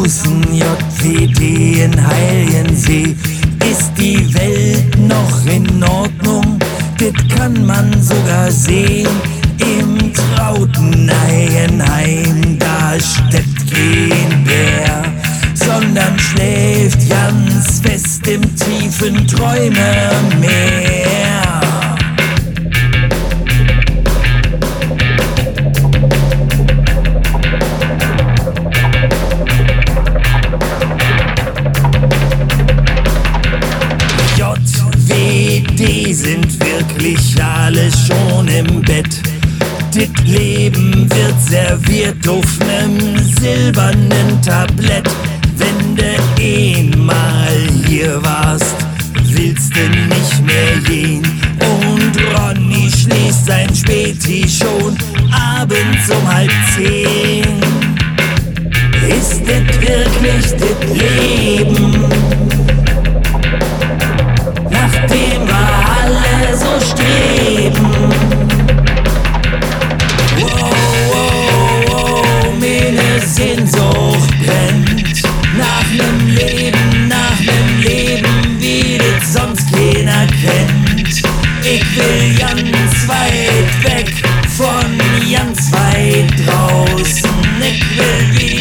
draußen, JWD in Heiliensee. Ist die Welt noch in Ordnung? Das kann man sogar sehen. Im Trautenhainheim, da steppt kein Bär, sondern schläft ganz fest im tiefen Träumemeer. JWD sind wirklich alle schon im Bett. Das Leben wird serviert auf nem silbernen Tablett. Wenn du einmal hier warst, willst du nicht mehr gehen. Und Ronny schließt sein Späti schon abends um 9:30. Ist das wirklich das Leben, nach dem wir alle so streben? Meine Sehnsucht brennt nach nem Leben, wie das sonst keiner kennt. Ich will ganz weit weg, von ganz weit draußen. Ich will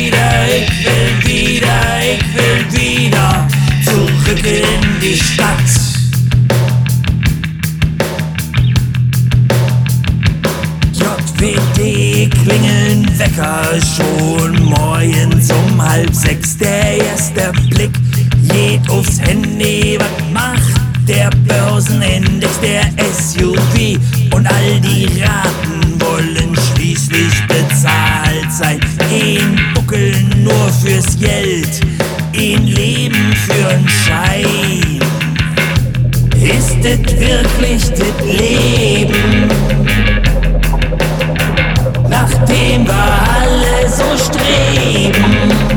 wieder zurück in die Stadt. JWD klingeln Wecker schon morgens um 5:30. Der erste Blick geht aufs Handy. Was macht der Börsenindex, der SUV? Und all die Raten wollen schließlich bezahlt sein. Ein Buckel nur fürs Geld, ein Leben für'n Schein. Ist das wirklich das Leben, nach dem wir alle so streben?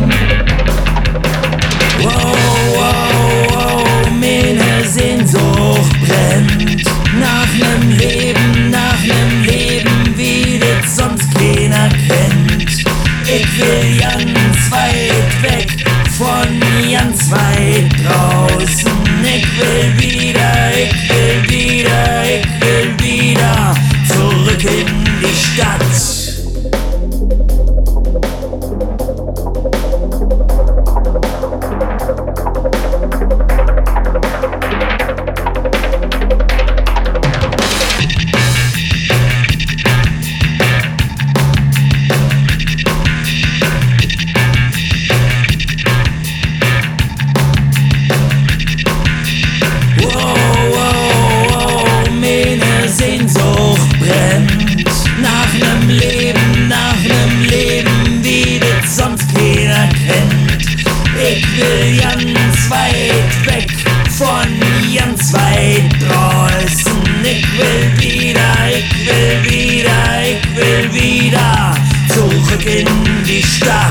Meine Sehnsucht brennt nach nem Leben, wie das sonst keiner kennt. Ich will ganz weit weg, von ganz weit draußen. Ich will wieder zurück in die Stadt. Ich will ganz weit weg, von ganz weit draußen. Ich will wieder zurück in die Stadt.